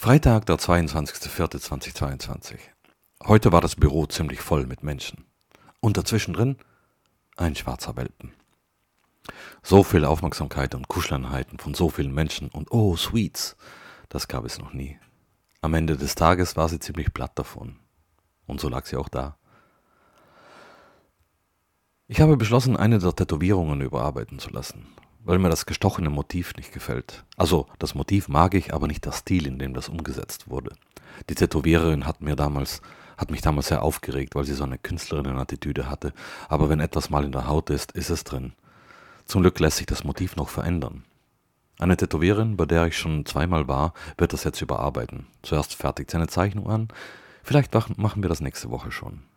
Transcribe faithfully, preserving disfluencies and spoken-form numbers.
Freitag, der zweiundzwanzigster vierte zweitausendzweiundzwanzig. Heute war das Büro ziemlich voll mit Menschen. Und dazwischendrin ein schwarzer Welpen. So viel Aufmerksamkeit und Kuscheleinheiten von so vielen Menschen und oh, Sweets, das gab es noch nie. Am Ende des Tages war sie ziemlich platt davon. Und so lag sie auch da. Ich habe beschlossen, eine der Tätowierungen überarbeiten zu lassen, weil mir das gestochene Motiv nicht gefällt. Also, das Motiv mag ich, aber nicht der Stil, in dem das umgesetzt wurde. Die Tätowiererin hat mir damals, hat mich damals sehr aufgeregt, weil sie so eine Künstlerinnen-Attitüde hatte. Aber wenn etwas mal in der Haut ist, ist es drin. Zum Glück lässt sich das Motiv noch verändern. Eine Tätowiererin, bei der ich schon zweimal war, wird das jetzt überarbeiten. Zuerst fertigt sie eine Zeichnung an, vielleicht machen wir das nächste Woche schon.